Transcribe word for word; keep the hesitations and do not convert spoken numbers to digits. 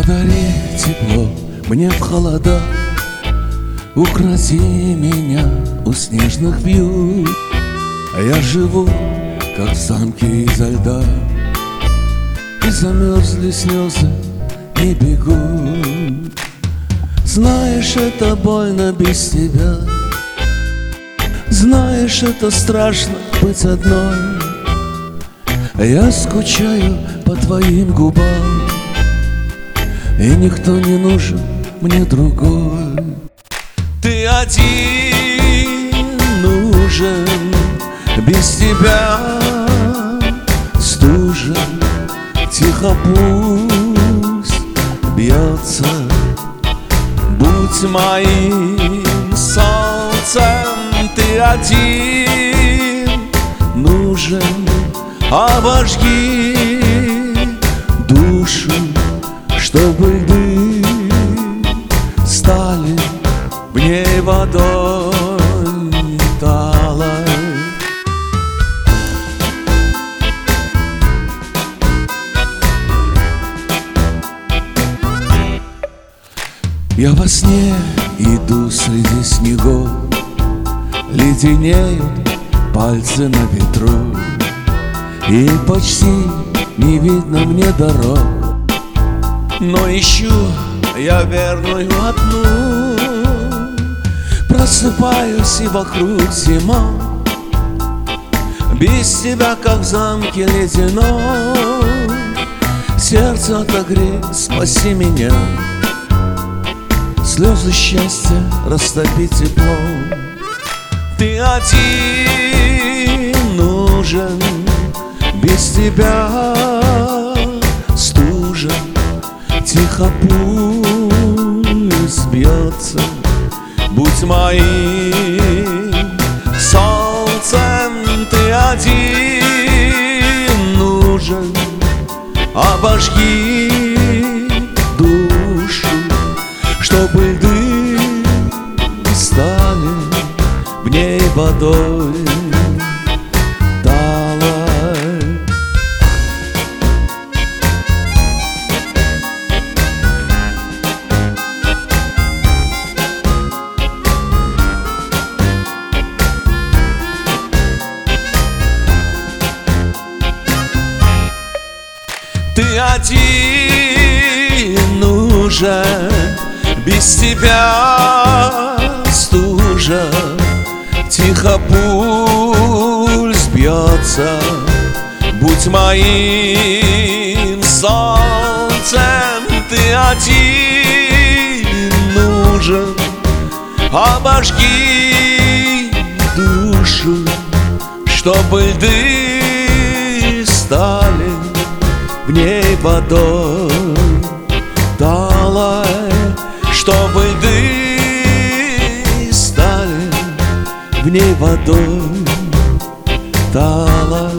Подари тепло мне в холода, укроти меня у снежных вьюг. А я живу, как в замке изо льда, и замерзли слезы не бегут. Знаешь, это больно без тебя, знаешь, это страшно быть одной. А я скучаю по твоим губам, и никто не нужен мне другой. Ты один нужен, без тебя стужа. Тихо пусть бьется, будь моим солнцем. Ты один нужен, обожги душу, чтобы льды стали в ней водой талой. Я во сне иду среди снегов, леденеют пальцы на ветру, и почти не видно мне дорог. Но ищу я верную одну, просыпаюсь и вокруг зима. Без тебя, как в замке ледяном, сердце отогрей, спаси меня. Слезы счастья растопи теплом. Ты один нужен, без тебя стужа. Тихо пусть бьется, будь моим солнцем. Ты один нужен, обожги душу, чтобы льды стали в ней водой талой. Ты один нужен, без тебя стужа. Тихо пульс бьется, будь моим солнцем. Ты один нужен, обожги душу, чтобы льды стали в ней водой талой. Чтобы льды стали в ней водой талой.